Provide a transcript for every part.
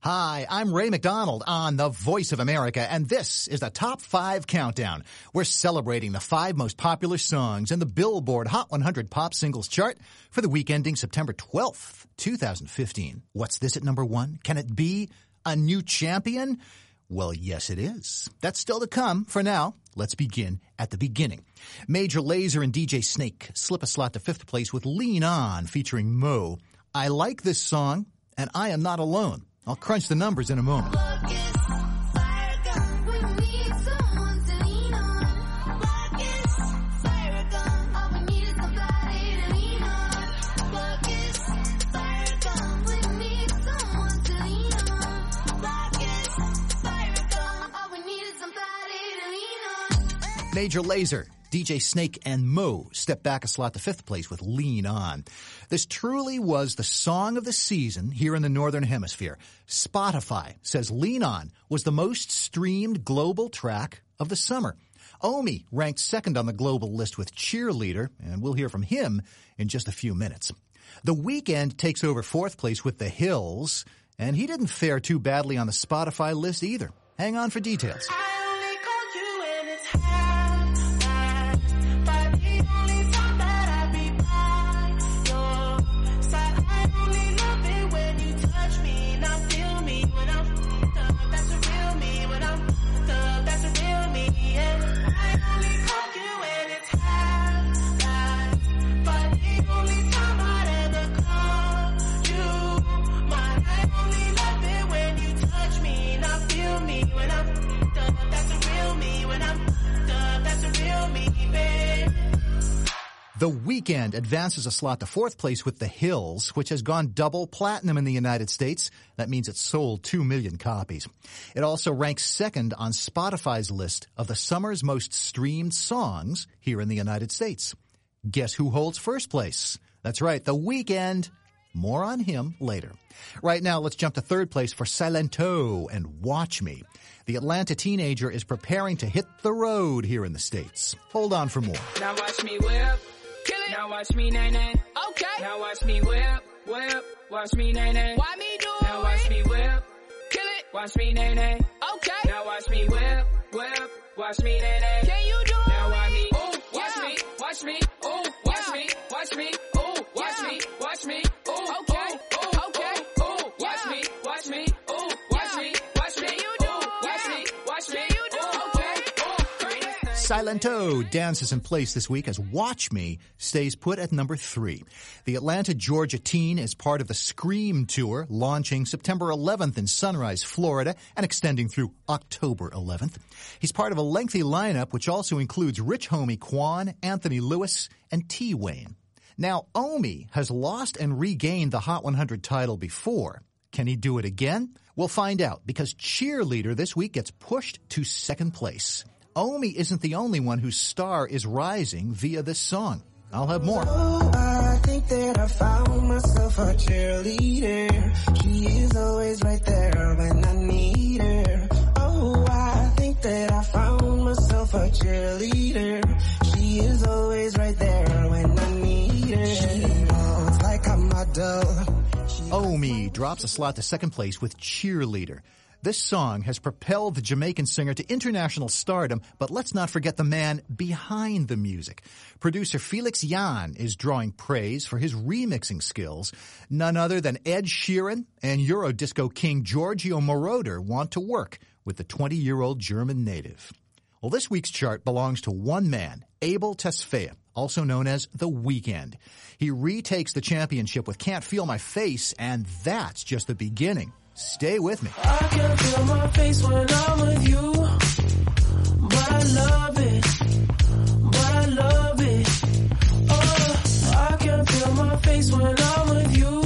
Hi, I'm Ray McDonald on The Voice of America, and this is the Top 5 Countdown. We're celebrating the 5 most popular songs in the Billboard Hot 100 Pop Singles chart for the week ending September 12th, 2015. What's this at number 1? Can it be a new champion? Well, yes, it is. That's still to come. For now, let's begin at the beginning. Major Lazer and DJ Snake slip a slot to 5th place with Lean On featuring Mo. I like this song, and I am not alone. I'll crunch the numbers in a moment. Major Lazer, DJ Snake, and Mo step back a slot to 5th place with Lean On. This truly was the song of the season here in the Northern Hemisphere. Spotify says Lean On was the most streamed global track of the summer. Omi ranked 2nd on the global list with Cheerleader, and we'll hear from him in just a few minutes. The Weeknd takes over 4th place with The Hills, and he didn't fare too badly on the Spotify list either. Hang on for details. The Weeknd advances a slot to 4th place with The Hills, which has gone double platinum in the United States. That means it's sold 2 million copies. It also ranks 2nd on Spotify's list of the summer's most streamed songs here in the United States. Guess who holds 1st place? That's right, The Weeknd. More on him later. Right now, let's jump to 3rd place for Silento and Watch Me. The Atlanta teenager is preparing to hit the road here in the States. Hold on for more. Now watch me whip. Kill it. Now watch me nay-nay. Okay. Now watch me whip, whip. Watch me nay-nay. Why me do it? Now watch me whip. Kill it. Watch me nay-nay. Okay. Now watch me whip, whip. Watch me nay-nay. Can you do it? Now watch me. Ooh, watch me. Watch me. Ooh, watch me. Watch me. Ooh, watch me. Watch me. Ooh, okay. Ooh, okay. Ooh, watch me. Watch me. Ooh, watch me. Watch me. You do it. Watch me. Watch me. You do it. Okay. Silento dances in place this week as Watch Me stays put at number 3. The Atlanta, Georgia teen is part of the Scream Tour, launching September 11th in Sunrise, Florida, and extending through October 11th. He's part of a lengthy lineup which also includes Rich Homie Quan, Anthony Lewis, and T-Wayne. Now, Omi has lost and regained the Hot 100 title before. Can he do it again? We'll find out, because Cheerleader this week gets pushed to 2nd place. Omi isn't the only one whose star is rising via this song. I'll have more. Oh, I think that I found myself a cheerleader. She is always right there when I need her. Oh, I think that I found myself a cheerleader. She is always right there when I need her. She knows like a model. Omi drops a slot to 2nd place with Cheerleader. This song has propelled the Jamaican singer to international stardom, but let's not forget the man behind the music. Producer Felix Jan is drawing praise for his remixing skills. None other than Ed Sheeran and Eurodisco king Giorgio Moroder want to work with the 20-year-old German native. Well, this week's chart belongs to one man, Abel Tesfaye, also known as The Weeknd. He retakes the championship with Can't Feel My Face, and that's just the beginning. Stay with me. I can feel my face when I'm with you, but I love it, but I love it. Oh, I can feel my face when I'm with you,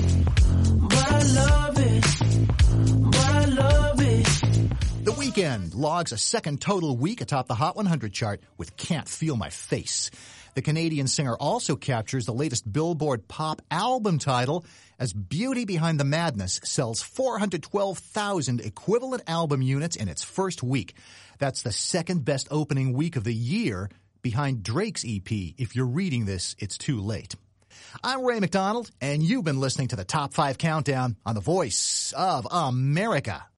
but I love it, but I love it. The Weeknd logs a 2nd total week atop the Hot 100 chart with Can't Feel My Face. The Canadian singer also captures the latest Billboard pop album title as Beauty Behind the Madness sells 412,000 equivalent album units in its first week. That's the 2nd best opening week of the year, behind Drake's EP. If you're reading this, it's too late. I'm Ray McDonald, and you've been listening to the Top 5 Countdown on the Voice of America.